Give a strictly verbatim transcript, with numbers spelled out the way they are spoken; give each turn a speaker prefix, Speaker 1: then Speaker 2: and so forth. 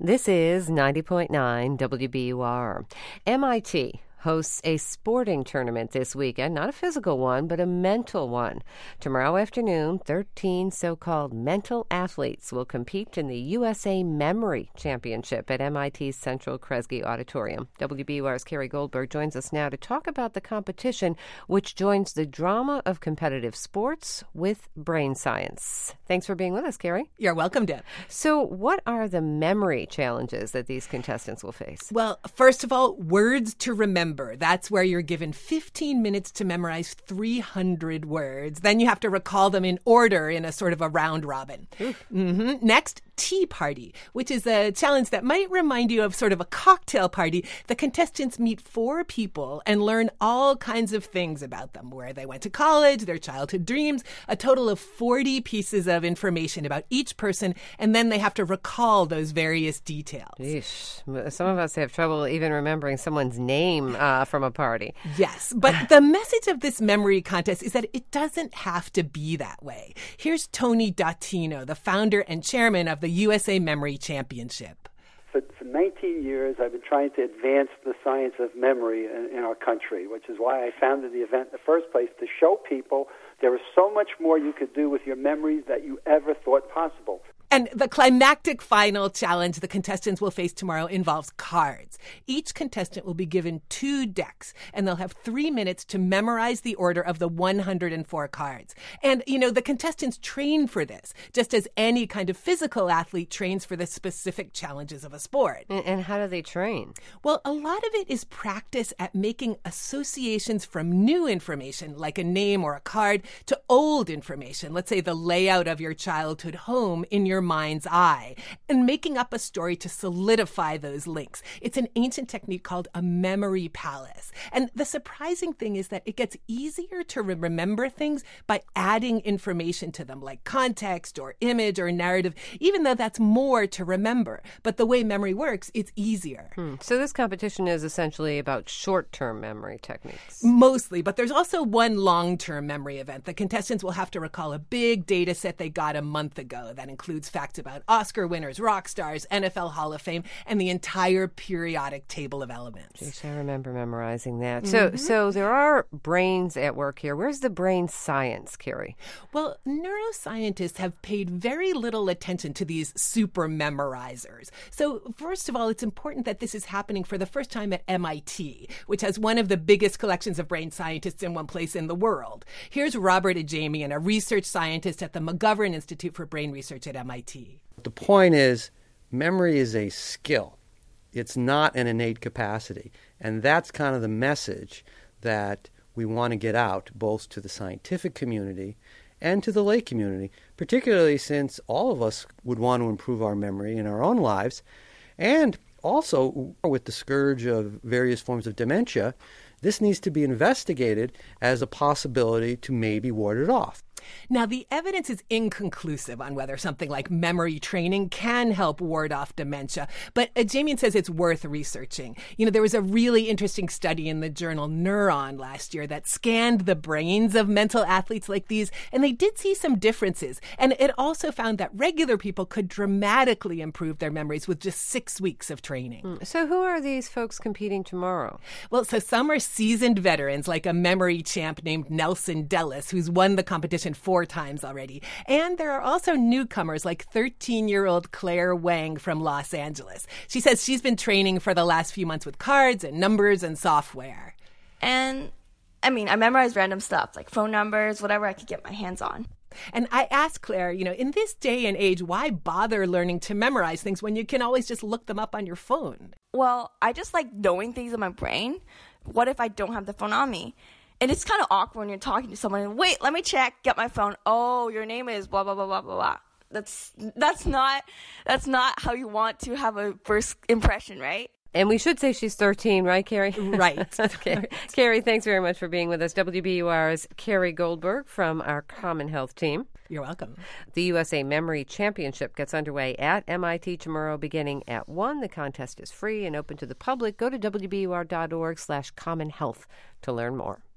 Speaker 1: This is ninety point nine W B U R. M I T hosts a sporting tournament this weekend, not a physical one, but a mental one. Tomorrow afternoon, thirteen so-called mental athletes will compete in the U S A Memory Championship at M I T's Central Kresge Auditorium. W B U R's Carrie Goldberg joins us now to talk about the competition, which joins the drama of competitive sports with brain science. Thanks for being with us, Carrie.
Speaker 2: You're welcome, Deb.
Speaker 1: So what are the memory challenges that these contestants will face?
Speaker 2: Well, first of all, words to remember. That's where you're given fifteen minutes to memorize three hundred words. Then you have to recall them in order in a sort of a round robin. Mm-hmm. Next, tea party, which is a challenge that might remind you of sort of a cocktail party. The contestants meet four people and learn all kinds of things about them, where they went to college, their childhood dreams, a total of forty pieces of information about each person, and then they have to recall those various details.
Speaker 1: Eesh. Some of us have trouble even remembering someone's name uh, from a party.
Speaker 2: Yes, but the message of this memory contest is that it doesn't have to be that way. Here's Tony Dattino, the founder and chairman of the U S A Memory Championship.
Speaker 3: For, for nineteen years, I've been trying to advance the science of memory in, in our country, which is why I founded the event in the first place, to show people there is so much more you could do with your memories that you ever thought possible.
Speaker 2: And the climactic final challenge the contestants will face tomorrow involves cards. Each contestant will be given two decks, and they'll have three minutes to memorize the order of the one hundred four cards. And, you know, the contestants train for this, just as any kind of physical athlete trains for the specific challenges of a sport.
Speaker 1: And, and how do they train?
Speaker 2: Well, a lot of it is practice at making associations from new information, like a name or a card, to old information, let's say the layout of your childhood home in your mind's eye, and making up a story to solidify those links. It's an ancient technique called a memory palace. And the surprising thing is that it gets easier to re- remember things by adding information to them, like context or image or narrative, even though that's more to remember. But the way memory works, it's easier.
Speaker 1: Hmm. So this competition is essentially about short-term memory techniques.
Speaker 2: Mostly, but there's also one long-term memory event. The contestants will have to recall a big data set they got a month ago that includes facts about Oscar winners, rock stars, N F L Hall of Fame, and the entire periodic table of elements.
Speaker 1: Jeez, I remember memorizing that.
Speaker 2: Mm-hmm.
Speaker 1: So so there are brains at work here. Where's the brain science, Carrie?
Speaker 2: Well, neuroscientists have paid very little attention to these super memorizers. So first of all, it's important that this is happening for the first time at M I T, which has one of the biggest collections of brain scientists in one place in the world. Here's Robert Ajamian, a research scientist at the McGovern Institute for Brain Research at M I T.
Speaker 4: The point is, memory is a skill. It's not an innate capacity. And that's kind of the message that we want to get out, both to the scientific community and to the lay community, particularly since all of us would want to improve our memory in our own lives. And also, with the scourge of various forms of dementia, this needs to be investigated as a possibility to maybe ward it off.
Speaker 2: Now, the evidence is inconclusive on whether something like memory training can help ward off dementia, but Ajamian says it's worth researching. You know, there was a really interesting study in the journal Neuron last year that scanned the brains of mental athletes like these, and they did see some differences. And it also found that regular people could dramatically improve their memories with just six weeks of training.
Speaker 1: So who are these folks competing tomorrow?
Speaker 2: Well, so some are seasoned veterans, like a memory champ named Nelson Dellis, who's won the competition four times already. And there are also newcomers like thirteen-year-old Claire Wang from Los Angeles. She says she's been training for the last few months with cards and numbers and software.
Speaker 5: And, I mean, I memorized random stuff, like phone numbers, whatever I could get my hands on.
Speaker 2: And I asked Claire, you know, in this day and age, why bother learning to memorize things when you can always just look them up on your phone?
Speaker 5: Well, I just like knowing things in my brain. What if I don't have the phone on me? And it's kind of awkward when you're talking to someone and, wait, let me check, get my phone. Oh, your name is blah, blah, blah, blah, blah, blah. That's, that's not, that's not how you want to have a first impression, right?
Speaker 1: And we should say she's thirteen, right, Carrie?
Speaker 2: Right.
Speaker 1: Okay. Right. Carrie, thanks very much for being with us. W B U R's Carrie Goldberg from our Common Health team.
Speaker 2: You're welcome.
Speaker 1: The U S A Memory Championship gets underway at M I T tomorrow beginning at one. The contest is free and open to the public. Go to W B U R dot org slash common health to learn more.